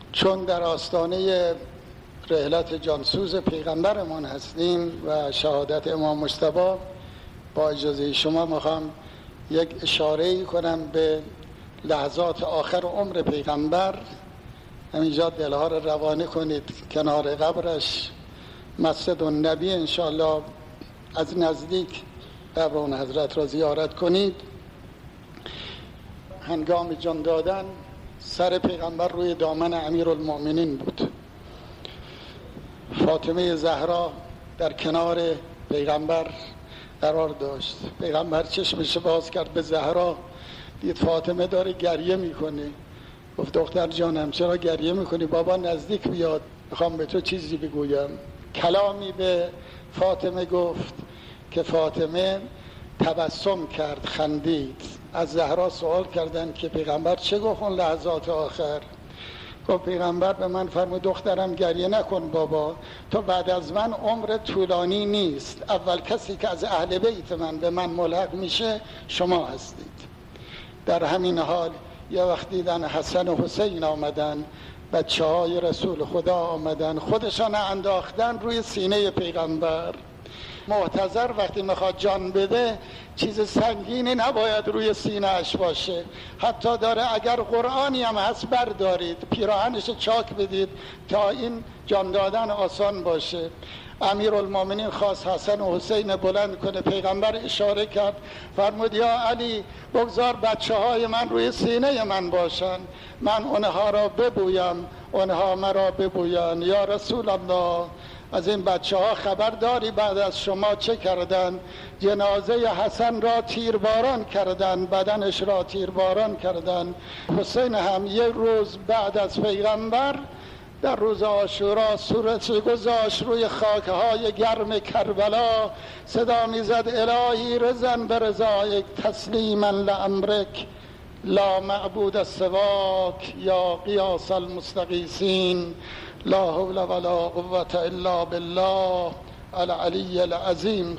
چون در آستانه رحلت جانسوز پیغمبرمان هستیم و شهادت امام مجتبی، با اجازه شما میخوام یک اشاره‌ای کنم به لحظات آخر عمر پیغمبر. همینجا دلها رو روانه کنید، کنار قبرش مسجد النبی انشاءالله از نزدیک قبر اون حضرت را زیارت کنید. هنگام جان دادن سر پیغمبر روی دامن امیرالمؤمنین بود. فاطمه زهرا در کنار پیغمبر قرار داشت. پیغمبر چشمش باز کرد به زهرا، دید فاطمه داره گریه میکنه. گفت دختر جانم چرا گریه میکنی؟ بابا نزدیک بیاد، میخوام به تو چیزی بگویم. کلامی به فاطمه گفت که فاطمه تبسم کرد، خندید. از زهرا سوال کردن که پیغمبر چه گفت اون لحظات آخر؟ گفت پیغمبر به من فرمود دخترم گریه نکن بابا، تو بعد از من عمر طولانی نیست، اول کسی که از اهل بیت من به من ملحق میشه شما هستید. در همین حال یه وقت دیدن حسن و حسین آمدن، بچه های رسول خدا آمدن، خودشان انداختن روی سینه پیغمبر. معتذر وقتی میخواد جان بده چیز سنگینی نباید روی سینه اش باشه. حتی داره اگر قرآنی هم هست بردارید، پیراهنش چاک بدید تا این جان دادن آسان باشه. امیرالمومنین خواست حسن و حسین بلند کنه، پیغمبر اشاره کرد، فرمود یا علی بگذار بچه های من روی سینه من باشن، من اونها را ببویم اونها مرا ببوین. یا رسول الله از این بچه ها خبر داری بعد از شما چه کردن؟ جنازه حسن را تیرباران کردن، بدنش را تیرباران کردن. حسین هم یک روز بعد از پیغمبر در روز عاشورا صورتش گذاشت روی خاکهای گرم کربلا، صدا میزد الهی رضا برضایک تسلیما لامرک لا معبود سواک یا قیاس المستغیثین لا حول ولا قوة الا بالله العلی العظیم.